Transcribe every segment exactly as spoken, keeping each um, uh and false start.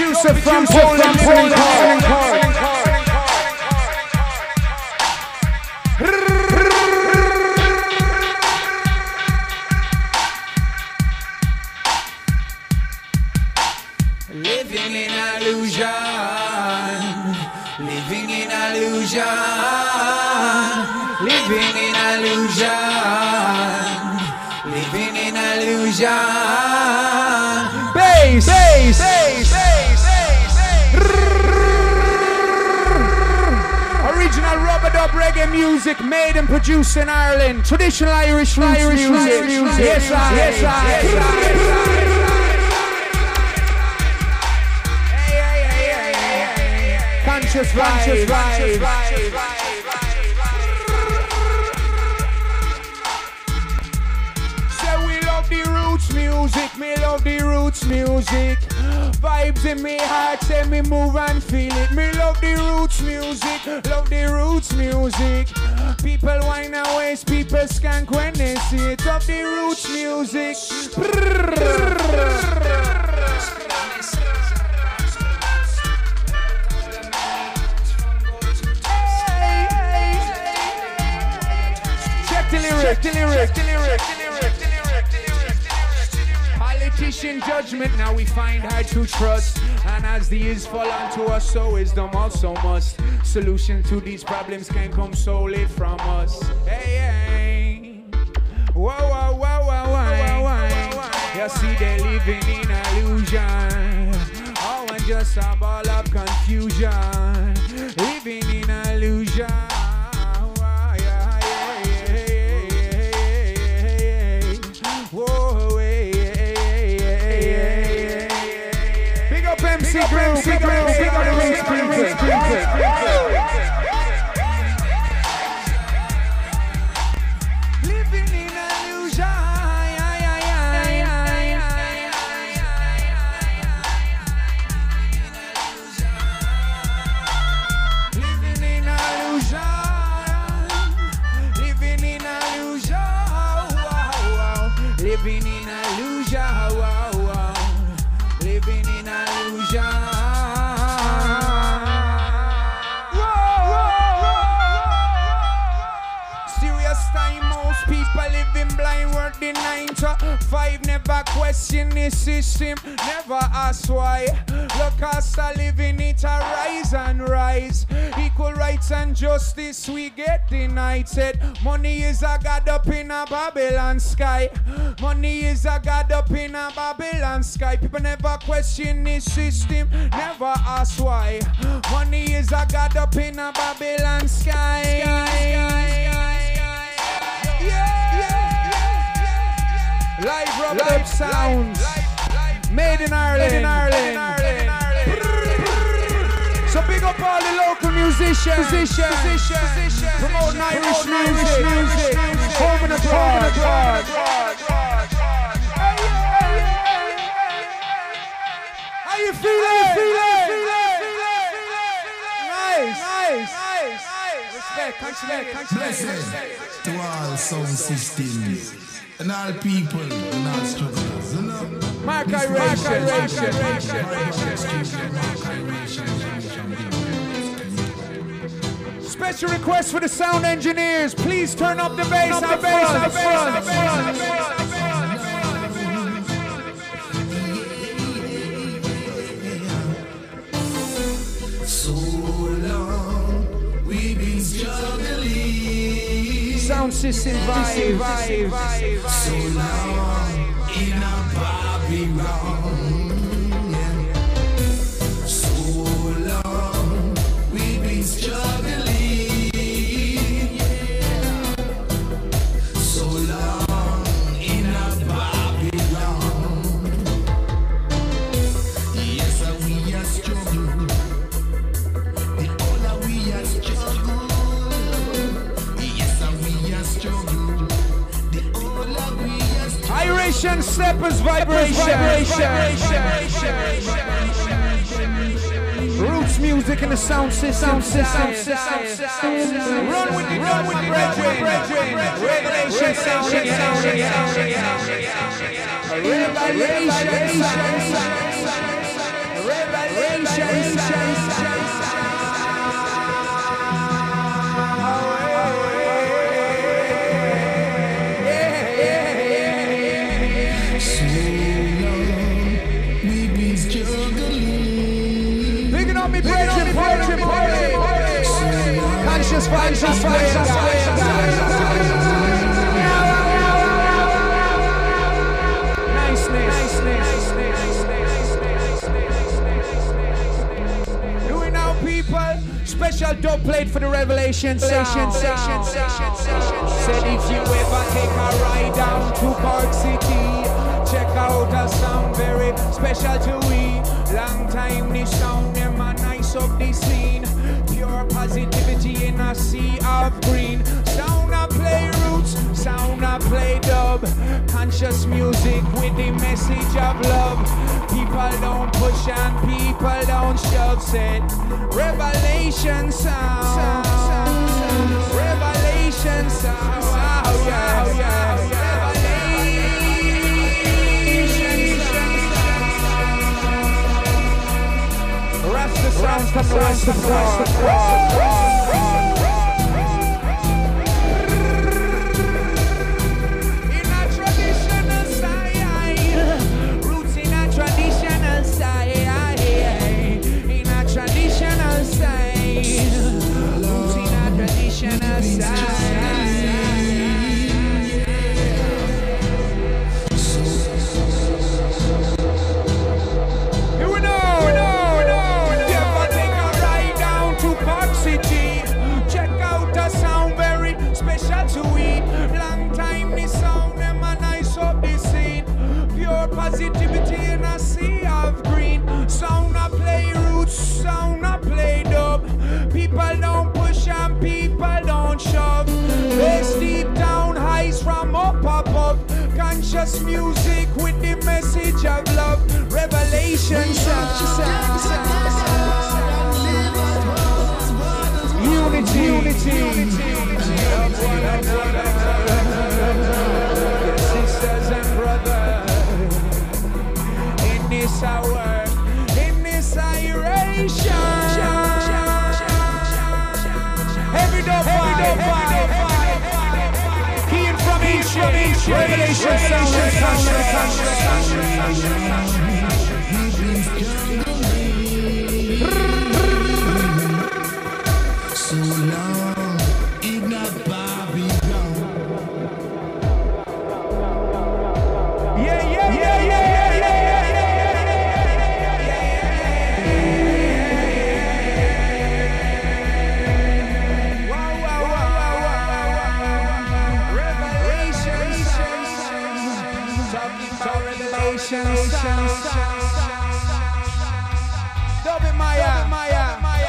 producer from Poland, Poland, Living in illusion, living in illusion, living in illusion, living in illusion. Bass, bass, bass, bass. Original rubber dub reggae music made and produced in Ireland. Traditional Irish roots Irish music. music. Yes, I, yes, I, yes, I. Yes, I. Conscious vibes, conscious vibes. Say we love the roots music, me love the roots music. Vibes in me heart, say me move and feel it. Me love the roots music, love the roots music. People whine and waste, people skank when they see it. Love the roots music. The lyric, the lyric, the lyric, the lyric, the lyric, the lyric. Politician judgment, now we find hard to trust. And as the years fall onto us, so wisdom also must. Solution to these problems can come solely from us. Hey, hey. Whoa, whoa, whoa, whoa, whoa. You see they living in illusion. Oh, and just a ball of confusion. Living in illusion. M C Group, big up, big up the Roots people. Living in illusion. Living in illusion. Living in illusion. Living in illusion. Living in illusion. Serious time, most people living blind, work the nine to five, never question the system, never ask why. Look us are living it a rise and rise. Equal rights and justice we get denied. Said money is a god up in a Babylon sky. Money is a god up in a Babylon sky. People never question the system, never ask why. Money is a god up in a Babylon sky. Yeah, yeah, yeah. Live rub up sounds. Made in Ireland. Made in Ireland. Ireland. So big up all the local musicians. Musicians. Musicians. Promoting Irish music. music. Home and abroad. How you feeling? Nice. Nice. Nice. Respect. Respect. Respect to all sound systems and all people and all strugglers. You know? Mark Iration. Special request for the sound engineers. Please turn up the bass out front. So long we've been struggling. Sound system vibe. So long in a Babylon. So long we've been struggling. So long in a Babylon. Yes, we are struggling. The older we are struggling. Yes, we are struggling. The older we are struggling. Iration steppers vibration. Roots music in the sound system. Run with the run with the brethren. Revelation sound. Revelation. Revelation. Conscious vibes, just vibes, just vibes. Niceness, niceness. Doing now, people. Special dub plate for the Revelation session. Session, session, session. Said if you ever take a ride down to Park City, check out a sound very special to we. Long time this sound, them a nice up the scene. Pure positivity in a sea of green. Sound a play roots, sound a play dub. Conscious music with the message of love. People don't push and people don't shove. Said Revelation sound, Revelation sound. Oh, yeah, yeah, yeah. Rasta, Rasta, Rasta, Rasta, in a traditional style, roots in a traditional style, in a traditional style, roots in a traditional style. Check out a sound very special to we. Long time this sound, them a nice up the scene. Pure positivity in a sea of green. Sound a play roots, sound a play dub. People don't push and people don't shove. Bass deep down, highs from up above. Conscious music with the message of love. Revelation sound. Unity, unity, unity, sisters and brothers, in this hour, in this iration. Every dub vibe, every dub vibe, keying from each, from each, Revelation sound, so long, if not Babylon. Yeah, yeah, yeah, yeah, yeah, yeah, yeah, yeah. Wow, wow, wow, wow, wow, Revelation, talking about Revelation, Dubby Maya, Maya, Maya.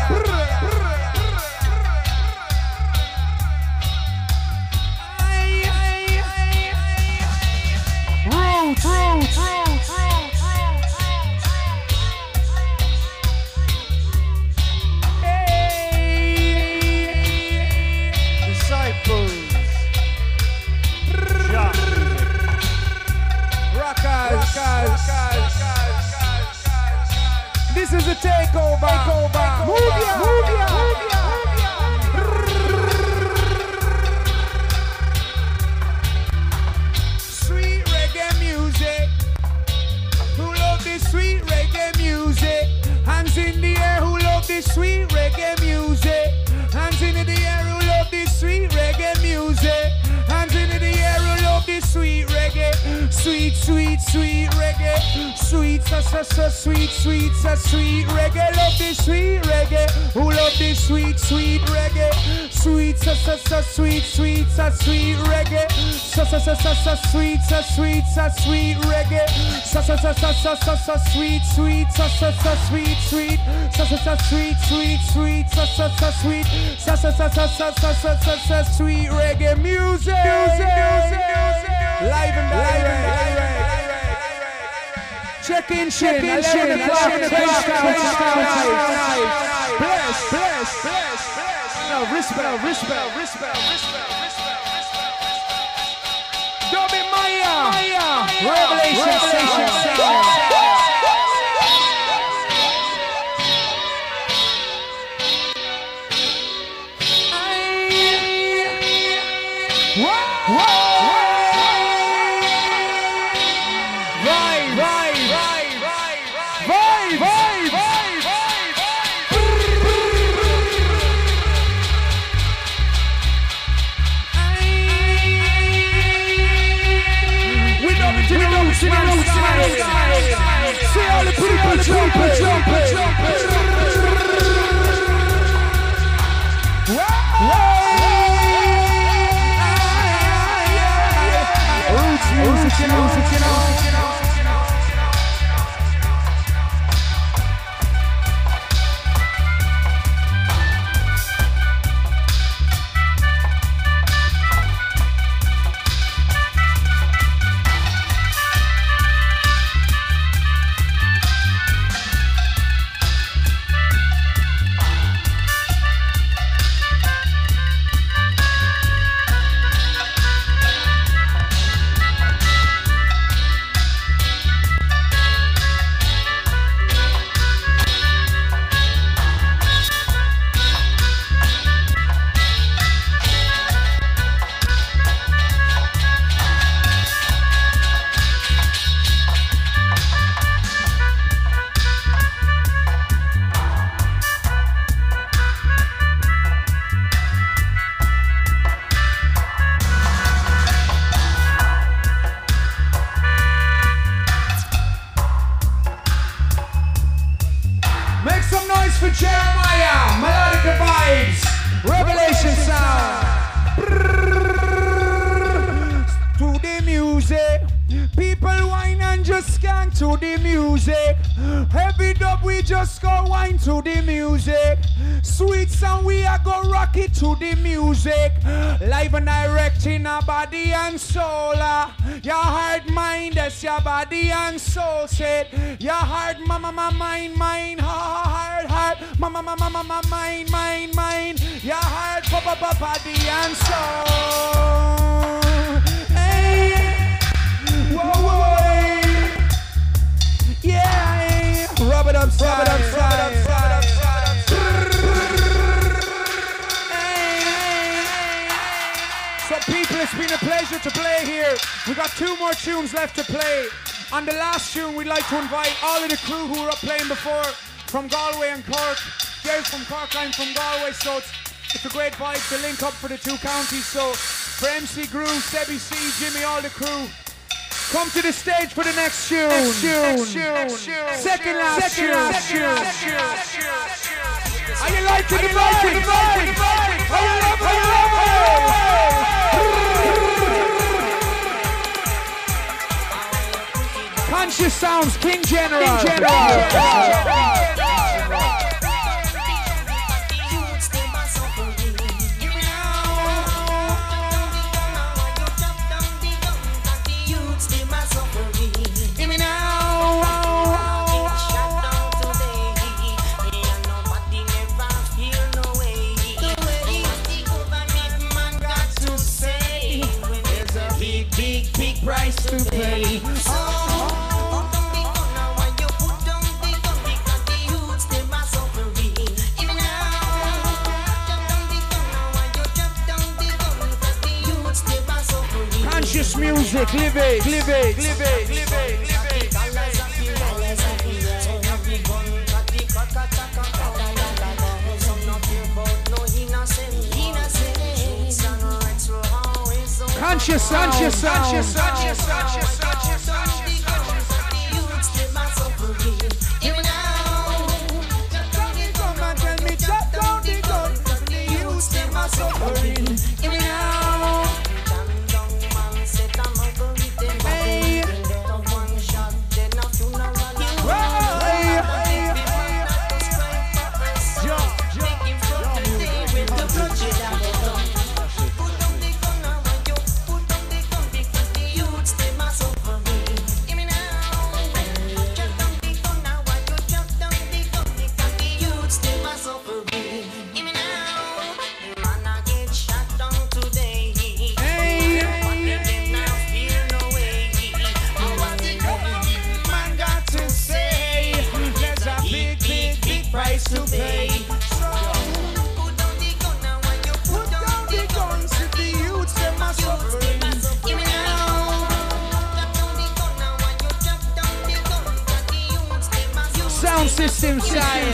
This is a takeover. takeover. Move ya, move ya, move ya. Sweet reggae music. Who love this sweet reggae music? Hands in the air. Who love this sweet reggae music? Hands in the air. Who love this sweet reggae music? Hands in the air. Who love this sweet reggae? Sweet, sweet, sweet reggae. Sweet, so, so, so, sweet, sweet, so, sweet reggae. Love this sweet reggae. Who love this sweet, sweet reggae? Sweet, so, so, so, sweet, sweet, so, sweet reggae. So, so, so, so, so, sweet, so, sweet, so, sweet reggae. So, so, so, so, so, so, so, sweet, sweet, so, so, so, sweet, sweet. So, so, so, sweet, sweet, sweet, so, so, so, sweet. So, so, so, so, so, so, so, so, so, sweet reggae music. Live and direct. Check in, check in, check in, eleven o'clock, bless, bless, bless, bless. No, respect, respect, respect, respect, respect. Dubby Maya, Maya, Revelation, Revelation sound. See all the people jumping, jumping, jumping. Roots music, you know, you know. For Jeremiah, melodic vibes, revelation sound. To the music, people whine and just scan to the music. Heavy dub, we just go whine to the music. Sweet sound, we are go rock it to the music. Live and direct in our body and soul. Your heart, mind, that's your body and soul. Said your heart, mama, my mind, mind, heart, heart, mama, mama, mama, mind, mind, mind. Your heart, papa, body and soul. Hey, whoa, whoa, yeah, rub it up, rub it up, rub it up, rub it up, rub it up. So people, it's been a pleasure to play here. We got two more tunes left to play. On the last tune, we'd like to invite all of the crew who were up playing before from Galway and Cork. Jerry's from Cork, I'm from Galway, so it's, it's a great vibe to link up for the two counties. So for M C Groove, Sebby C, Jimmy, all the crew, come to the stage for the next tune. Next tune. Next tune. Next tune. Second last tune. Next tune. Next tune. Next tune. Are you liking the vibe? Are you loving it? Are you loving it? Conscious Sounds, King General. King General. Price to pay. Oh. Conscious music, live it, live it, live it, live it, live it. Conscious, conscious, conscious, conscious, conscious, conscious, to pay. So put down the gun now when you put down the guns to the youths them are suffering. Give me now. Drop down the gun now when you drop down the gun to the youths them are suffering. Sound system style.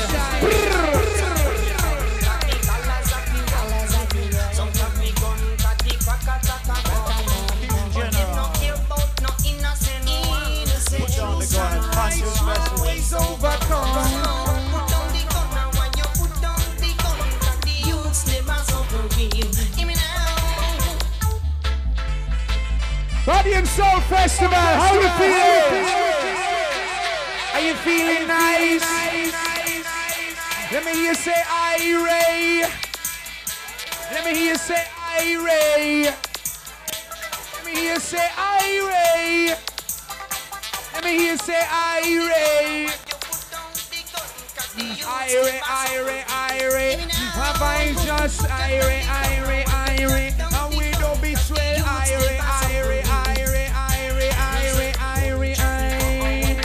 Body and Soul Festival, how you feeling? Are you feeling nice? Let me hear you say Irie. Let me hear you say Irie. Let me hear you say Irie. Let me hear you say Irie. Irie, Irie, Irie. Have I just Irie, Irie, Irie. And we don't betray Irie, Irie, Irie, Irie, Irie, Irie, Irie.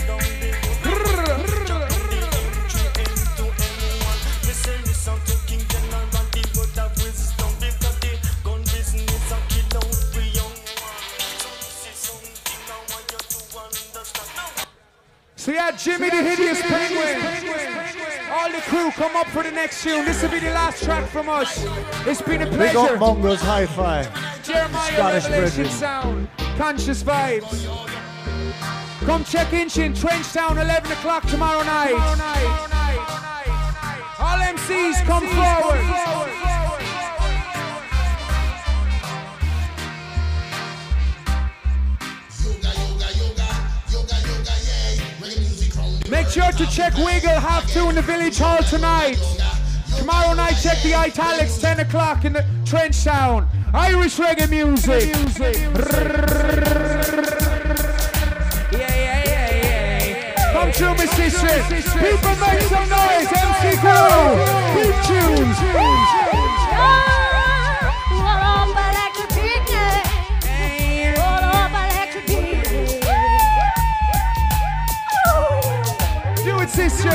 So yeah, Jimmy the Hideous Penguin. All the crew come up for the next tune. This will be the last track from us. It's been a pleasure. Big up Mongo's Hi-Fi. Jeremiah Scottish Revelation Bridges. Sound. Conscious Vibes. Come check in in Trenchtown eleven o'clock tomorrow night. All M Cs come forward. Make sure to check Wiggle Half Two in the Village Hall tonight. Tomorrow night, check the Italics, ten o'clock in the Trenchtown. Irish reggae music. Yeah, yeah, yeah, yeah. Come true, my sisters. People make some noise. M C Crew. Keep tunes. Do it, sister.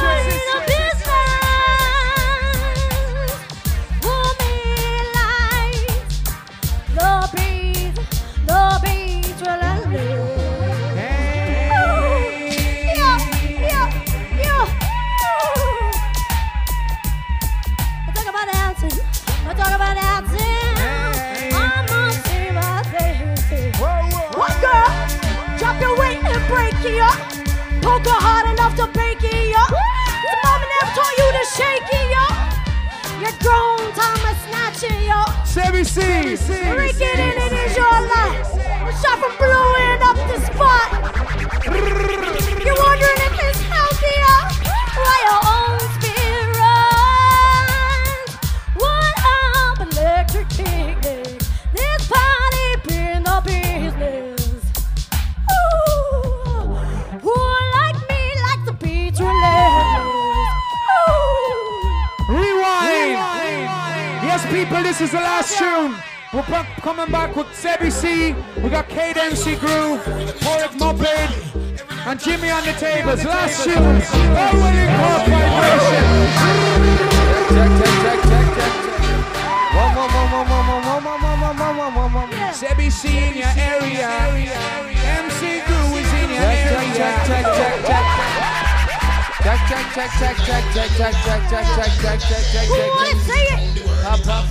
Poke her hard enough to break it up. The mama never taught you to shake it up. You're grown, time to snatch it up. Sebi C. Break it in, it is your life. A shot from blowing up the spot. You're wondering if it's healthy up. Why your own spirit runs. What up, electric picnic. This party been the business. Yes, people, this is the last tune. We're back, coming back with Sebi C. We got Kate M C Groove, Porrick Muppet, and Jimmy on the tables. Last tune. All winning core vibration. Check, check, check, check, check. One, one, one, one, one, one, one, one, one, one, one, one, one. Sebi C in your area. M C Groove is in your area. Check, check, check, check, check. Check, check, check, check, check, check, check, check, check, check, check, check, check, Who wanna say it? Pop, pop.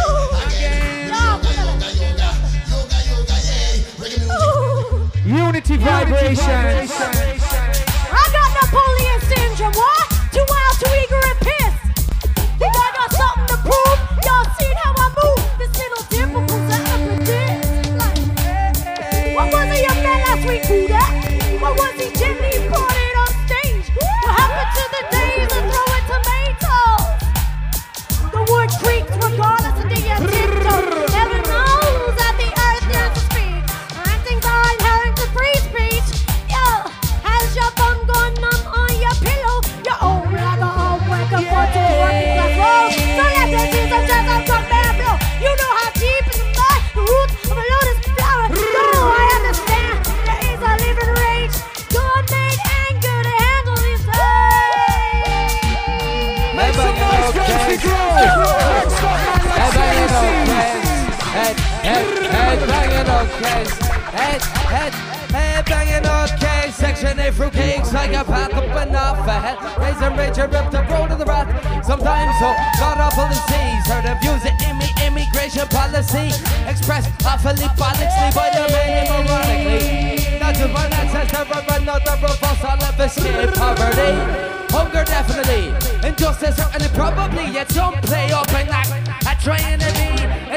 Unity vibration. I got Napoleon syndrome. What? Too wild, too eager and pissed. Think I got something to prove? Y'all seen how I move? This little dimple was evidence. Like, what was it young man last week? Who that? What was he? Jimmy brought it on stage. What happened to the days of throwing tomatoes? The wood creaks regardless of the tiptoe. Heaven knows that the earth yearns to speak. And things are inherent to free speech. Yo, has your thumb gone numb on your pillow? You're old like a home worker for two working class roll. So let the tears of jazz out from their blow. You know how deep in the mud the roots of a lotus flower. No, I understand. There is a living rage. God made anger to handle these days. Make some noise, Jesse Groove. Head banging on head, head, head banging on case, head, head, head banging on case. Section eight fruitcakes like a path up and off ahead. Raise and rage and rip the road to the rat. Sometimes so god awful to see. Heard of views of immi immigration policy expressed awfully follically by the man ironically. Not to one ancestor but another reverse all of escape poverty. Hunger definitely, injustice certainly probably. Yet some play up and act at trying to be and try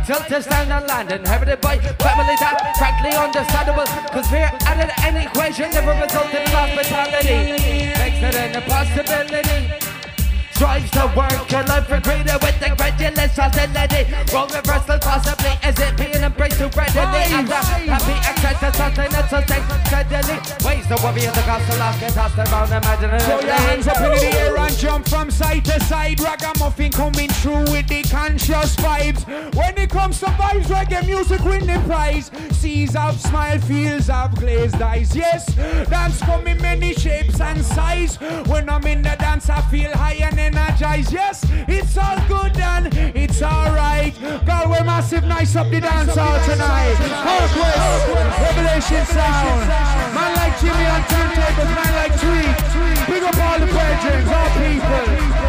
till to stand on land inherited by family that frankly understandable. Cause fear added an equation never resulted in hospitality. Makes it an impossibility. Strives to work your life for greater with incredulous hostility. Wrong reversal possibly is it being embraced too readily. After happy access to something that's sustained steadily. Ways to worry at the cost of lost, get tossed around imaginary. Throw your hands up in the air and jump from side to side. Ragamuffin coming through with the conscious vibes. When it comes to vibes, reggae music win the prize. Seas of smile, fields of glazed eyes. Yes, dance come in many shapes and size. When I'm in the dance, I feel high and energized. Yes, it's all good and it's alright. Galway massive, nice up the dance hall tonight. Northwest, Revelation sound. Man like Jimmy on turntables, man like Tweet. Big up all the brethren, all people.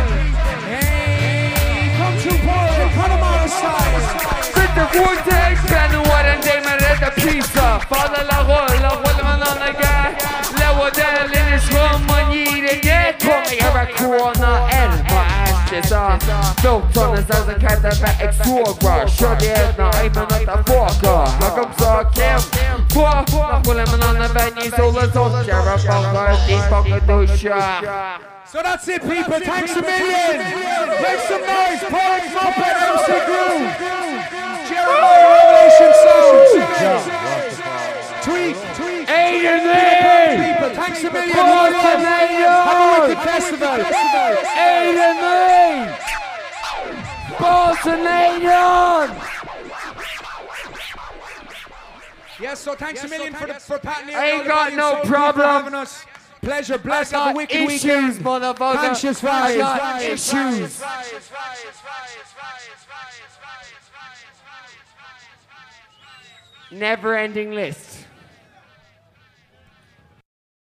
Hey, come to Paul, Panama style. With the vortex, can you what and they made the pizza. Father la roll, la roll man on the guy. Level down in this room, man, you the get. Come here, a corner, and my ashes are. Built on us as a cat that back extra. Sure, there's no aim not a forker. How come so, Kim? Four, la roll man on the venue, so let's all share a bunker, deep bunker do shot. So that's it, people. Thanks a million. Make some noise. Paul Muppet, M C Groove. Jeremiah, Revelation Sound. Tweet, tweet. Aiden People, thanks a million. Boston Aiden. Have a wicked festival. Aiden Boston Aiden. Yes, so thanks a million for the for patting. Ain't got no problem. Pleasure, bless, have a wicked issues, weekend. Motherfucker. Conscious vibes. I got issues. Never ending list.